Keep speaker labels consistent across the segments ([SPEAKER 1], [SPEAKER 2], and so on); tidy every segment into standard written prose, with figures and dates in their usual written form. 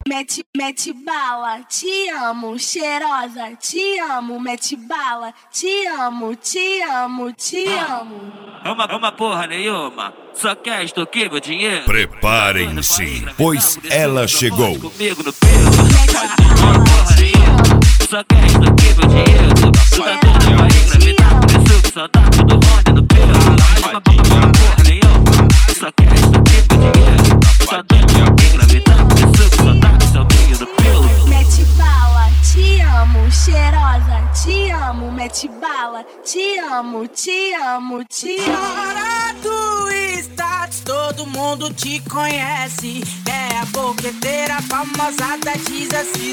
[SPEAKER 1] Mete bala, te amo, cheirosa, te amo, mete bala, te amo, te amo, te amo.
[SPEAKER 2] É uma porra nenhuma, só quer extorquir meu dinheiro.
[SPEAKER 3] Preparem-se, pois ela chegou.
[SPEAKER 2] Comigo no pelo, porra nenhuma, só quer extorquir meu dinheiro. Tu tá doido pra engravidar, por isso que só dá tudo roda no pelo. É uma porra nenhuma, só quer extorquir meu dinheiro. Tu tá doido pra engravidar, por isso que só dá no pelo.
[SPEAKER 1] Mete bala, te amo, cheirosa, te amo, mete bala, te amo, te amo, te amo.
[SPEAKER 4] Fora do status, todo mundo te conhece. É a boqueteira famosada, diz assim.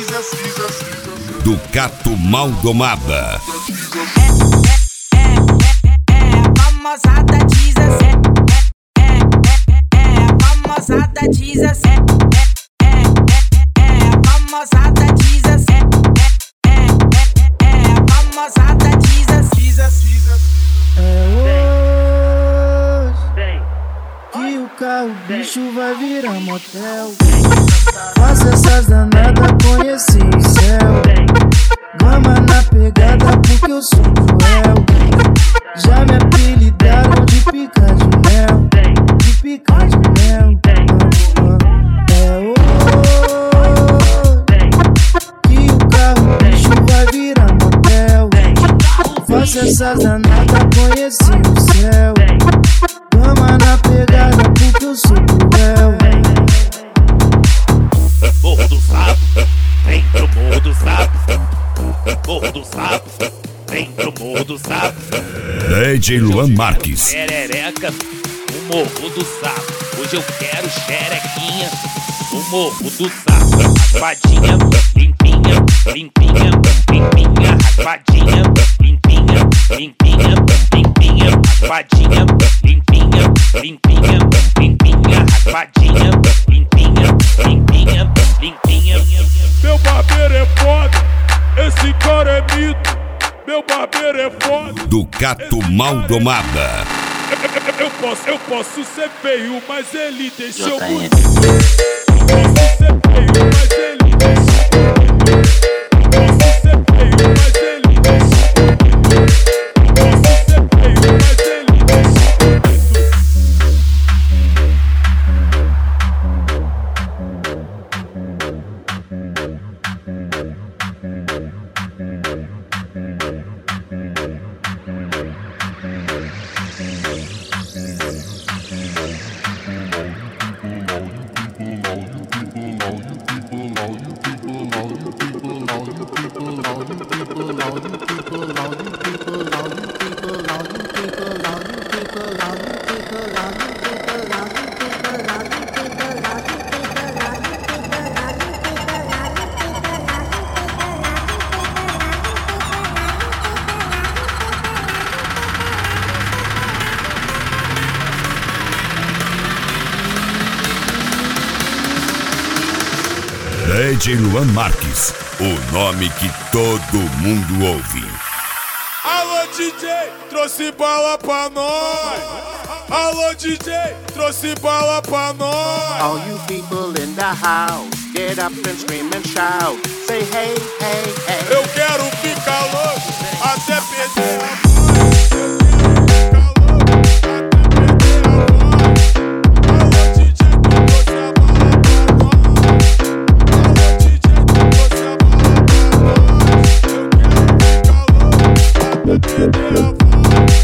[SPEAKER 3] Do Gato Maldomada.
[SPEAKER 4] É a famosada, diz assim. É a famosada, diz assim. Famosada diz assim, a famosada diz assim.
[SPEAKER 5] É hoje que o carro bicho vai virar motel. Faça essas danadas conhecer o céu. Gama na pegada porque eu sou cruel. Já me apelidaram de pica de mel. De pica de mel. É hoje faça essas danadas conhecer o céu. Gama na pegada porque eu sou cruel.
[SPEAKER 6] Morro do Sapo, vem pro Morro do Sapo. Morro do Sapo, vem pro Morro do Sapo.
[SPEAKER 3] DJ Luan Marques.
[SPEAKER 6] Perereca, o Morro do Sapo. Hoje eu quero xerequinha, o Morro do Sapo. Raspadinha, limpinha, limpinha, limpinha. Raspadinha, limpinha, limpinha, limpinha. Raspadinha, limpinha, limpinha, limpinha. Raspadinha, limpinha, limpinha, limpinha.
[SPEAKER 7] Meu barbeiro é foda, esse cara é mito. Meu barbeiro é foda.
[SPEAKER 3] Do Gato Maldomada.
[SPEAKER 7] Eu posso ser feio, mas ele deixou
[SPEAKER 2] JN.
[SPEAKER 7] bonito. Posso ser feio, mas ele deixou bonito. Posso ser feio, mas ele deixou bonito. Posso ser feio, mas ele deixou
[SPEAKER 3] DJ Luan Marques, o nome que todo mundo ouve.
[SPEAKER 7] Alô DJ, trouxe bala pra nós. Alô DJ, trouxe bala pra nós.
[SPEAKER 8] All you people in the house, get up and scream and shout. Say hey, hey, hey.
[SPEAKER 7] Eu quero ficar louco até perder a voz. Eu quero ficar louco até perder a voz.